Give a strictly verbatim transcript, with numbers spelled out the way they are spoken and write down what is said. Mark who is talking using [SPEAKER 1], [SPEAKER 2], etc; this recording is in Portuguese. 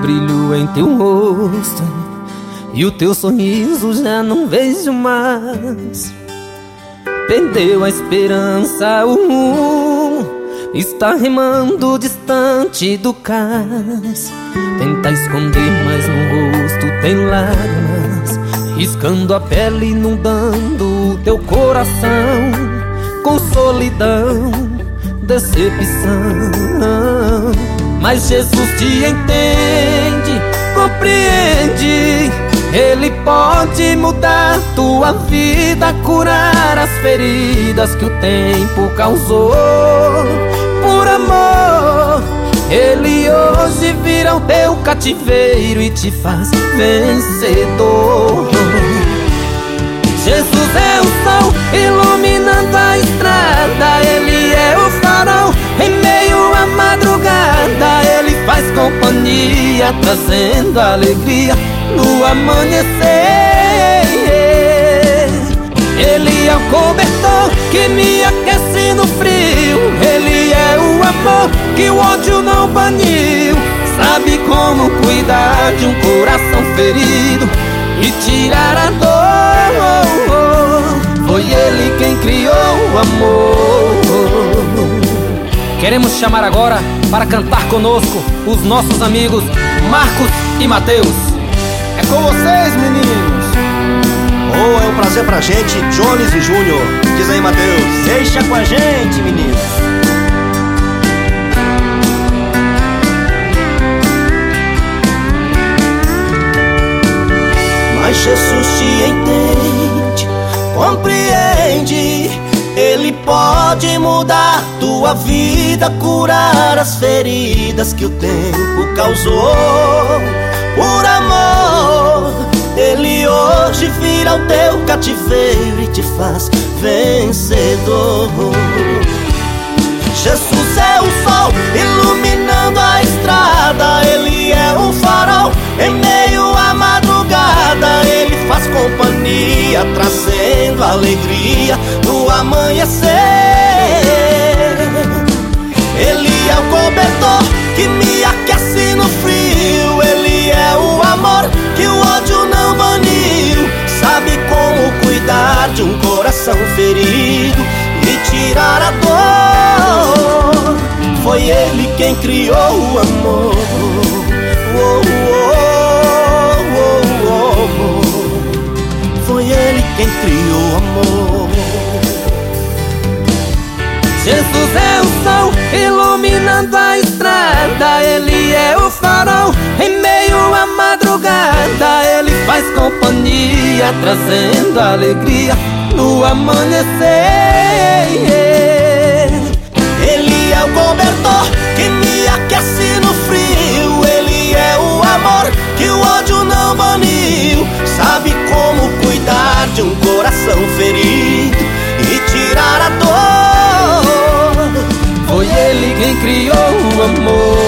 [SPEAKER 1] brilho em teu rosto e o teu sorriso já não vejo mais. Perdeu a esperança, o rumo está remando distante do cais. Tenta esconder, mas no rosto tem lágrimas, riscando a pele, inundando o teu coração com solidão, decepção. Mas Jesus te entende, compreende. Ele pode mudar tua vida, curar as feridas que o tempo causou. Por amor, Ele hoje vira o teu cativeiro e te faz vencedor. Jesus é o sol iluminando a estrada, Ele é o farol em meio à madrugada. Ele faz companhia, trazendo alegria no amanhecer. Ele é o cobertor que me aquece no frio. Ele é o amor que o ódio não baniu. Sabe como cuidar de um coração ferido e tirar a dor. Foi Ele quem criou o amor. Queremos chamar agora para cantar conosco os nossos amigos Marcos e Mateus.
[SPEAKER 2] É com vocês, meninos! Oh, é um prazer pra gente, Jones e Júnior. Diz aí, Mateus.
[SPEAKER 3] Deixa com a gente, meninos.
[SPEAKER 4] Mas Jesus te entende, compreende. Ele pode mudar tua vida, curar as feridas que o tempo causou. Por amor, Ele hoje vira o teu cativeiro e te faz vencedor. Jesus é o sol iluminando a estrada, Ele é o farol em meio à madrugada. Ele faz companhia, trazendo alegria no amanhecer. Ele é o cobertor que me aquece no frio. Ele é o amor que o ódio não baniu. Sabe como cuidar de um coração ferido e tirar a dor. Foi Ele quem criou o amor. Oh, oh, oh, oh. Foi Ele quem criou o amor.
[SPEAKER 1] Jesus é o sol iluminando a estrada, Ele é o farol em meio à madrugada. Ele faz companhia, trazendo alegria no amanhecer.
[SPEAKER 4] Ele é o cobertor que me aquece no frio. Ele é o amor que o ódio não baniu. Sabe como cuidar de um coração ferido e tirar a dor.
[SPEAKER 1] Foi Ele quem criou o amor.